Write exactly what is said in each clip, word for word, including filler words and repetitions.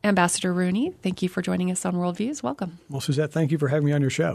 Ambassador Rooney, thank you for joining us on Worldviews. Welcome. Well, Suzette, thank you for having me on your show.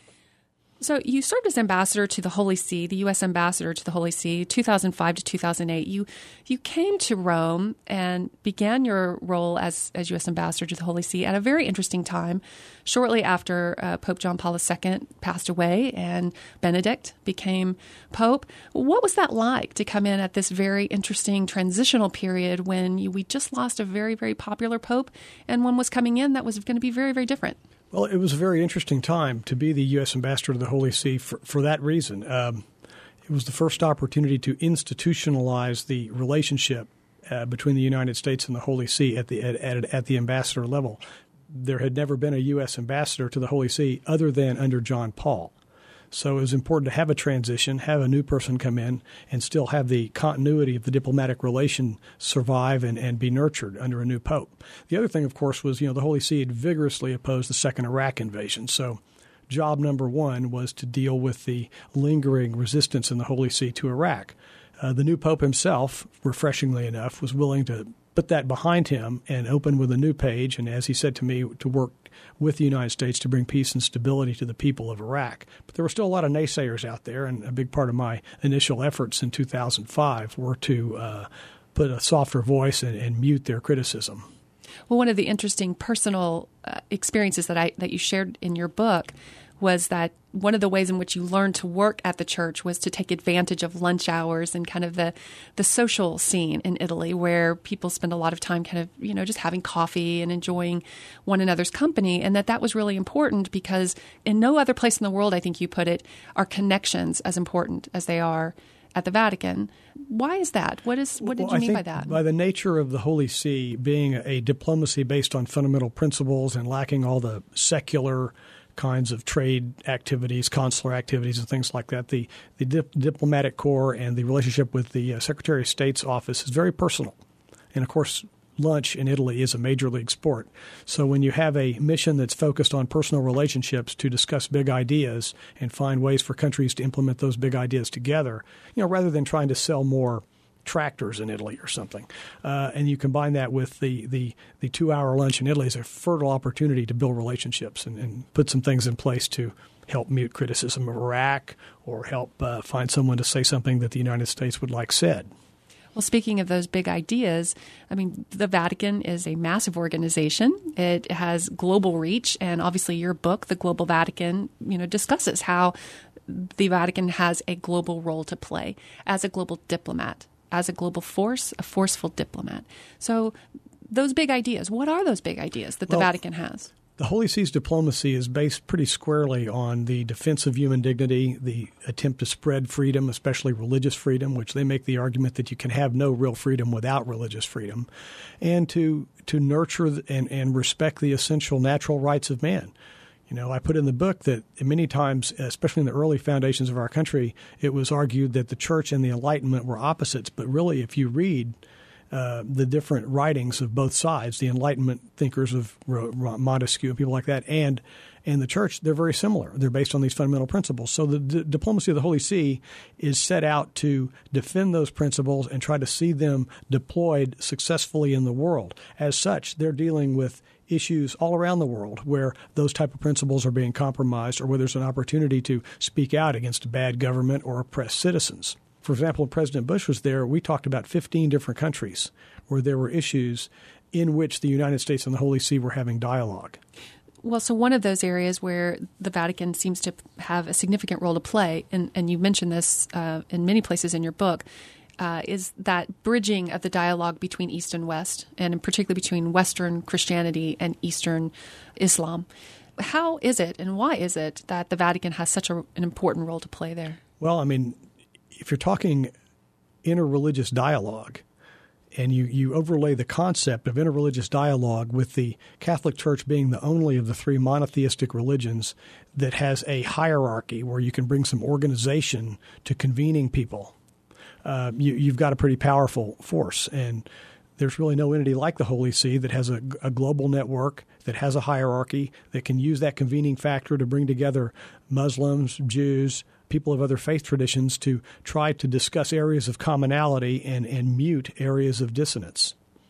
So you served as ambassador to the Holy See, the U S ambassador to the Holy See, two thousand five to two thousand eight. You you came to Rome and began your role as, as U S ambassador to the Holy See at a very interesting time, shortly after uh, Pope John Paul the Second passed away and Benedict became Pope. What was that like to come in at this very interesting transitional period when you, we just lost a very, very popular Pope and one was coming in that was going to be very, very different? Well, it was a very interesting time to be the U S ambassador to the Holy See for, for that reason. Um, it was the first opportunity to institutionalize the relationship uh, between the United States and the Holy See at the at, at, at the ambassador level. There had never been a U S ambassador to the Holy See other than under John Paul. So it was important to have a transition, have a new person come in, and still have the continuity of the diplomatic relation survive and, and be nurtured under a new pope. The other thing, of course, was, you know, the Holy See had vigorously opposed the second Iraq invasion. So job number one was to deal with the lingering resistance in the Holy See to Iraq. Uh, the new pope himself, refreshingly enough, was willing to put that behind him and open with a new page, and as he said to me, to work with the United States to bring peace and stability to the people of Iraq. But there were still a lot of naysayers out there, and a big part of my initial efforts in two thousand five were to uh, put a softer voice and, and mute their criticism. Well, one of the interesting personal uh, experiences that I that you shared in your book was that one of the ways in which you learned to work at the church was to take advantage of lunch hours and kind of the, the social scene in Italy, where people spend a lot of time kind of, you know, just having coffee and enjoying one another's company. And that that was really important because in no other place in the world, I think you put it, are connections as important as they are at the Vatican. Why is that? What is what did well, you I mean think by that? By the nature of the Holy See being a diplomacy based on fundamental principles and lacking all the secular kinds of trade activities, consular activities, and things like that. The the dip, diplomatic corps and the relationship with the uh, Secretary of State's office is very personal. And, of course, lunch in Italy is a major league sport. So when you have a mission that's focused on personal relationships to discuss big ideas and find ways for countries to implement those big ideas together, you know, rather than trying to sell more tractors in Italy or something. Uh, and you combine that with the, the, the two-hour lunch in Italy is a fertile opportunity to build relationships and, and put some things in place to help mute criticism of Iraq or help uh, find someone to say something that the United States would like said. Well, speaking of those big ideas, I mean, the Vatican is a massive organization. It has global reach, and obviously your book, The Global Vatican, you know, discusses how the Vatican has a global role to play as a global diplomat, as a global force, a forceful diplomat. So those big ideas, what are those big ideas that the well, Vatican has? The Holy See's diplomacy is based pretty squarely on the defense of human dignity, the attempt to spread freedom, especially religious freedom, which they make the argument that you can have no real freedom without religious freedom, and to to nurture and, and respect the essential natural rights of man. You know, I put in the book that many times, especially in the early foundations of our country, it was argued that the Church and the Enlightenment were opposites. But really, if you read uh, the different writings of both sides, the Enlightenment thinkers of Montesquieu and people like that, and and the Church, they're very similar. They're based on these fundamental principles. So the d- diplomacy of the Holy See is set out to defend those principles and try to see them deployed successfully in the world. As such, they're dealing with issues all around the world where those type of principles are being compromised or where there's an opportunity to speak out against bad government or oppressed citizens. For example, when President Bush was there, we talked about fifteen different countries where there were issues in which the United States and the Holy See were having dialogue. Well, so one of those areas where the Vatican seems to have a significant role to play, and, and you mentioned this uh, in many places in your book, uh, is that bridging of the dialogue between East and West, and in particular between Western Christianity and Eastern Islam. How is it and why is it that the Vatican has such a, an important role to play there? Well, I mean, if you're talking interreligious dialogue, and you, you overlay the concept of interreligious dialogue with the Catholic Church being the only of the three monotheistic religions that has a hierarchy where you can bring some organization to convening people, uh, you, you've got a pretty powerful force. And there's really no entity like the Holy See that has a, a global network, that has a hierarchy, that can use that convening factor to bring together Muslims, Jews, people of other faith traditions to try to discuss areas of commonality and, and mute areas of dissonance.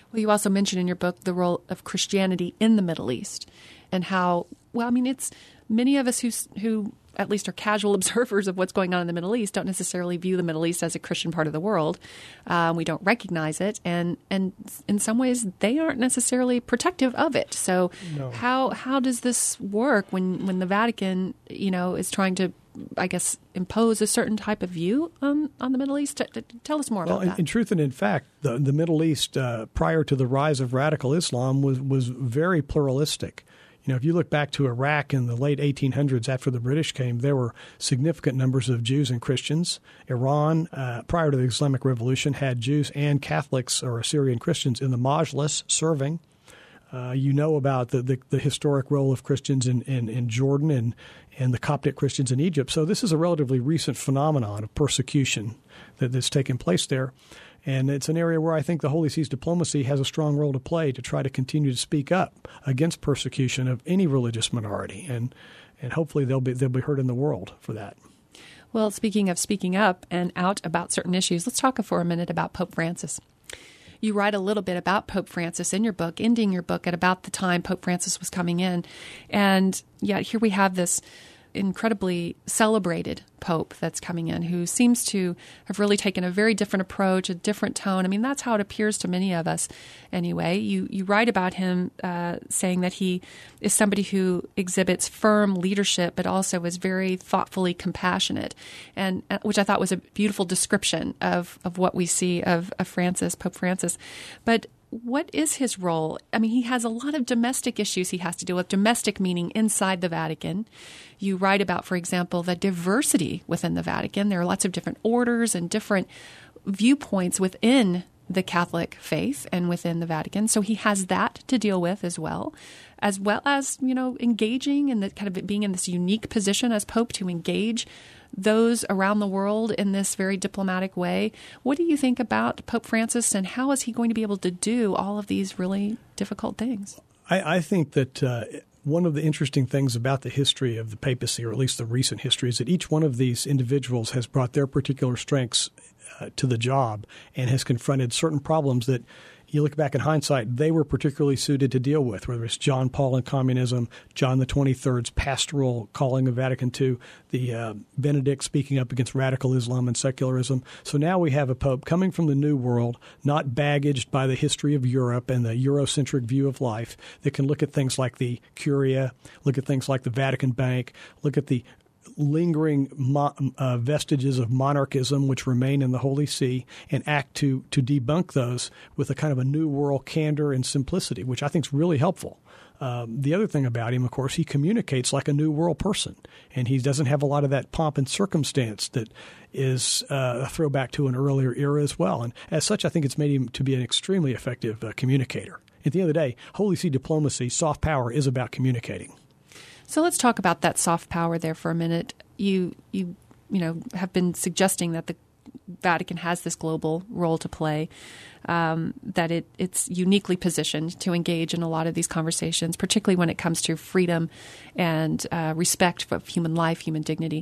Well, you also mentioned in your book the role of Christianity in the Middle East and how, well, I mean, it's many of us who, who at least are casual observers of what's going on in the Middle East don't necessarily view the Middle East as a Christian part of the world. Um, we don't recognize it. And, and in some ways, they aren't necessarily protective of it. So no. how how does this work when, when the Vatican, you know, is trying to, I guess, impose a certain type of view on, on the Middle East? T- t- tell us more well, about in, that. In truth and in fact, the, the Middle East, uh, prior to the rise of radical Islam, was, was very pluralistic. You know, if you look back to Iraq in the late eighteen hundreds after the British came, there were significant numbers of Jews and Christians. Iran, uh, prior to the Islamic Revolution, had Jews and Catholics or Assyrian Christians in the Majlis serving. Uh, you know about the, the, the historic role of Christians in, in, in Jordan and, and the Coptic Christians in Egypt. So this is a relatively recent phenomenon of persecution that, that's taken place there. And it's an area where I think the Holy See's diplomacy has a strong role to play to try to continue to speak up against persecution of any religious minority. And and hopefully they'll be they'll be heard in the world for that. Well, speaking of speaking up and out about certain issues, let's talk for a minute about Pope Francis. You write a little bit about Pope Francis in your book, ending your book at about the time Pope Francis was coming in. And yet here we have this incredibly celebrated Pope that's coming in who seems to have really taken a very different approach, a different tone. I mean, that's how it appears to many of us anyway. You you write about him uh, saying that he is somebody who exhibits firm leadership, but also is very thoughtfully compassionate, and uh, which I thought was a beautiful description of, of what we see of, of Francis, Pope Francis. But what is his role? I mean, he has a lot of domestic issues he has to deal with, domestic meaning inside the Vatican. You write about, for example, the diversity within the Vatican. There are lots of different orders and different viewpoints within the Catholic faith and within the Vatican. So he has that to deal with as well, as well as, you know, engaging and kind of being in this unique position as Pope to engage those around the world in this very diplomatic way. What do you think about Pope Francis, and how is he going to be able to do all of these really difficult things? I, I think that uh, one of the interesting things about the history of the papacy, or at least the recent history, is that each one of these individuals has brought their particular strengths uh, to the job and has confronted certain problems that you look back in hindsight, they were particularly suited to deal with, whether it's John Paul and communism, John the twenty-third's pastoral calling of Vatican two, the uh, Benedict speaking up against radical Islam and secularism. So now we have a pope coming from the New World, not baggaged by the history of Europe and the Eurocentric view of life, that can look at things like the Curia, look at things like the Vatican Bank, look at the lingering mo- uh, vestiges of monarchism which remain in the Holy See, and act to to debunk those with a kind of a new world candor and simplicity, which I think is really helpful. Um, the other thing about him, of course, he communicates like a new world person, and he doesn't have a lot of that pomp and circumstance that is uh, a throwback to an earlier era as well. And as such, I think it's made him to be an extremely effective uh, communicator. At the end of the day, Holy See diplomacy, soft power, is about communicating. So let's talk about that soft power there for a minute. You you you know have been suggesting that the Vatican has this global role to play, um, that it it's uniquely positioned to engage in a lot of these conversations, particularly when it comes to freedom and uh, respect for human life, human dignity.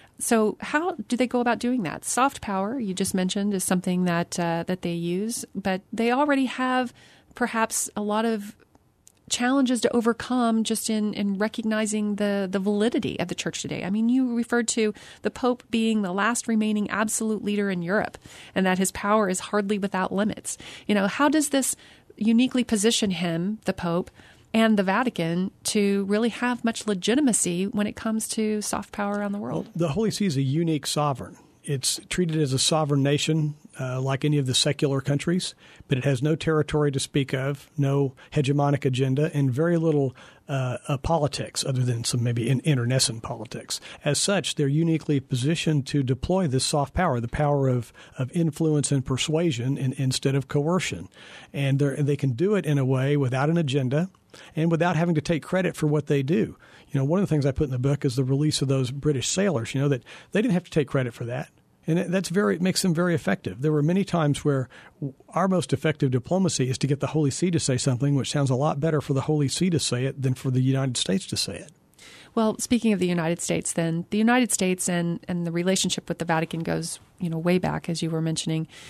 So how do they go about doing that? Soft power, you just mentioned, is something that uh, that they use, but they already have perhaps a lot of challenges to overcome just in, in recognizing the, the validity of the church today. I mean, you referred to the Pope being the last remaining absolute leader in Europe, and that his power is hardly without limits. You know, how does this uniquely position him, the Pope, and the Vatican to really have much legitimacy when it comes to soft power around the world? Well, the Holy See is a unique sovereign. It's treated as a sovereign nation uh, like any of the secular countries, but it has no territory to speak of, no hegemonic agenda, and very little uh, uh, politics other than some maybe in, internecine politics. As such, they're uniquely positioned to deploy this soft power, the power of, of influence and persuasion in, instead of coercion. And they can do it in a way without an agenda and without having to take credit for what they do. You know, one of the things I put in the book is the release of those British sailors, you know, that they didn't have to take credit for that. And that's very, it makes them very effective. There were many times where our most effective diplomacy is to get the Holy See to say something which sounds a lot better for the Holy See to say it than for the United States to say it. Well, speaking of the United States, then, the United States and, and the relationship with the Vatican goes, you know, way back, as you were mentioning.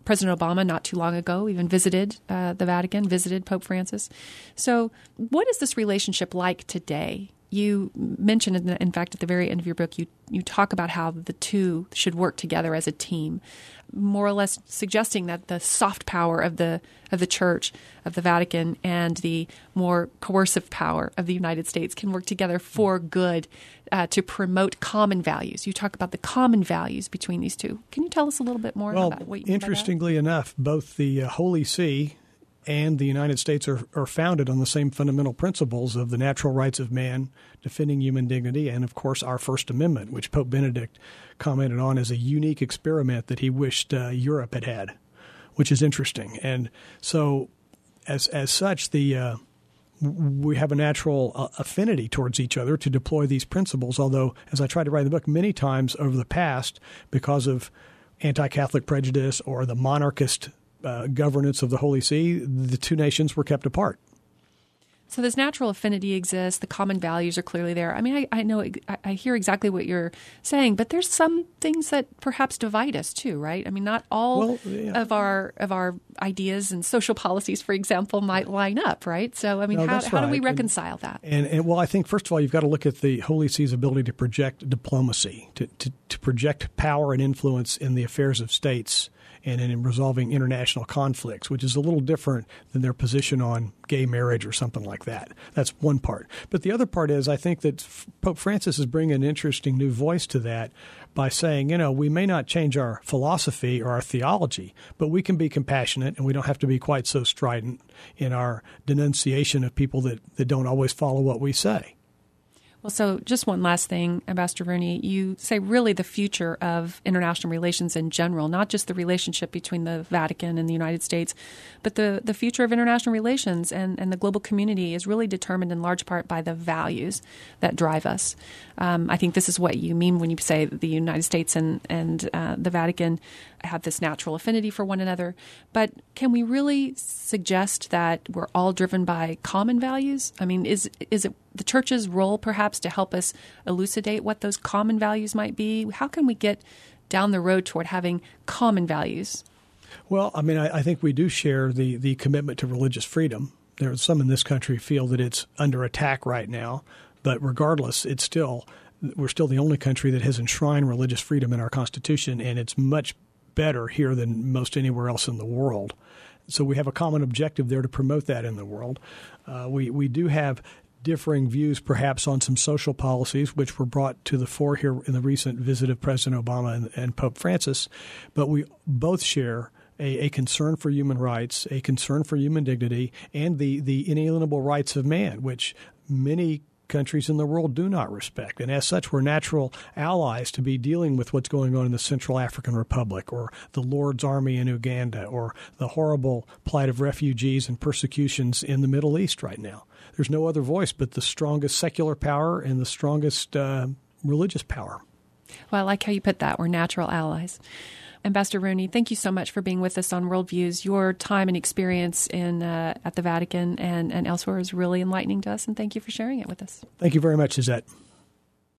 President Obama, not too long ago, even visited uh, the Vatican, visited Pope Francis. So what is this relationship like today? You mentioned, in, the, in fact, at the very end of your book, you, you talk about how the two should work together as a team, more or less suggesting that the soft power of the of the Church, of the Vatican, and the more coercive power of the United States can work together for good uh, to promote common values. You talk about the common values between these two. Can you tell us a little bit more well, about what you mean by that? Interestingly enough, both the uh, Holy See and the United States are, are founded on the same fundamental principles of the natural rights of man, defending human dignity, and, of course, our First Amendment, which Pope Benedict commented on as a unique experiment that he wished uh, Europe had had, which is interesting. And so as as such, the uh, we have a natural uh, affinity towards each other to deploy these principles, although, as I tried to write in the book, many times over the past, because of anti-Catholic prejudice or the monarchist Uh, governance of the Holy See, the two nations were kept apart. So this natural affinity exists. The common values are clearly there. I mean, I, I know, I, I hear exactly what you're saying, but there's some things that perhaps divide us too, right? I mean, not all well, yeah. of our of our ideas and social policies, for example, might line up, right? So, I mean, no, how, that's how right. do we reconcile and, that? And, and well, I think first of all, you've got to look at the Holy See's ability to project diplomacy, to to, to project power and influence in the affairs of states and in resolving international conflicts, which is a little different than their position on gay marriage or something like that. That's one part. But the other part is I think that Pope Francis is bringing an interesting new voice to that by saying, you know, we may not change our philosophy or our theology, but we can be compassionate and we don't have to be quite so strident in our denunciation of people that, that don't always follow what we say. Well, so just one last thing, Ambassador Rooney. You say really the future of international relations in general, not just the relationship between the Vatican and the United States, but the, the future of international relations and, and the global community is really determined in large part by the values that drive us. Um, I think this is what you mean when you say the United States and, and uh, the Vatican have this natural affinity for one another. But can we really suggest that we're all driven by common values? I mean, is is it the Church's role perhaps to help us elucidate what those common values might be? How can we get down the road toward having common values? Well, I mean, I, I think we do share the, the commitment to religious freedom. There are some in this country feel that it's under attack right now, but regardless, it's still we're still the only country that has enshrined religious freedom in our Constitution, and it's much better here than most anywhere else in the world. So we have a common objective there to promote that in the world. Uh, we, we do have differing views perhaps on some social policies, which were brought to the fore here in the recent visit of President Obama and, and Pope Francis. But we both share a, a concern for human rights, a concern for human dignity, and the, the inalienable rights of man, which many countries in the world do not respect. And as such, we're natural allies to be dealing with what's going on in the Central African Republic or the Lord's Army in Uganda or the horrible plight of refugees and persecutions in the Middle East right now. There's no other voice but the strongest secular power and the strongest uh, religious power. Well, I like how you put that. We're natural allies. Ambassador Rooney, thank you so much for being with us on Worldviews. Your time and experience in uh, at the Vatican and, and elsewhere is really enlightening to us, and thank you for sharing it with us. Thank you very much, Suzette.